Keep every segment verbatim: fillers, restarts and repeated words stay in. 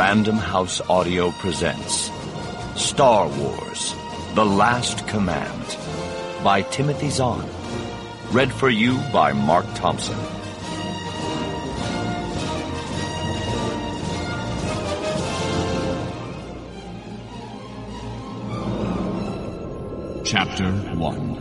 Random House Audio presents Star Wars: The Last Command by Timothy Zahn. Read for you by Mark Thompson. Chapter one.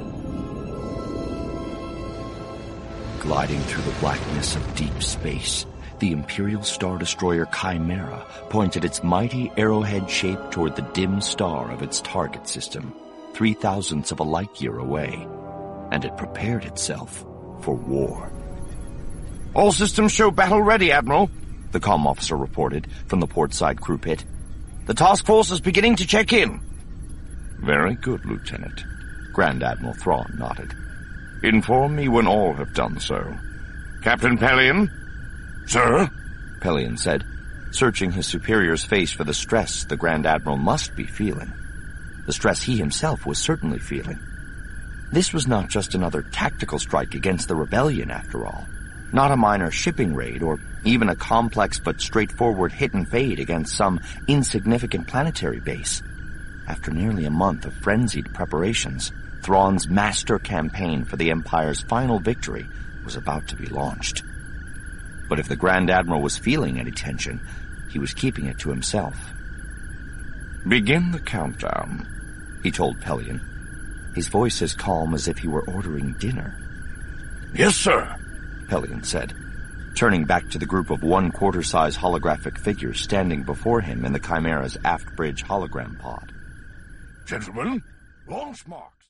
Gliding through the blackness of deep space, the Imperial Star Destroyer Chimera pointed its mighty arrowhead shape toward the dim star of its target system, three thousandths of a light year away, and it prepared itself for war. All systems show battle ready, Admiral, the comm officer reported from the portside crew pit. The task force is beginning to check in. Very good, Lieutenant. Grand Admiral Thrawn nodded. Inform me when all have done so. Captain Pellaeon? Sir? Pellaeon said, searching his superior's face for the stress the Grand Admiral must be feeling. The stress he himself was certainly feeling. This was not just another tactical strike against the rebellion, after all. Not a minor shipping raid, or even a complex but straightforward hit and fade against some insignificant planetary base. After nearly a month of frenzied preparations, Thrawn's master campaign for the Empire's final victory was about to be launched. But if the Grand Admiral was feeling any tension, he was keeping it to himself. Begin the countdown, he told Pellaeon, his voice as calm as if he were ordering dinner. Yes, sir, Pellaeon said, turning back to the group of one-quarter-size holographic figures standing before him in the Chimera's aft bridge hologram pod. Gentlemen, launch marks.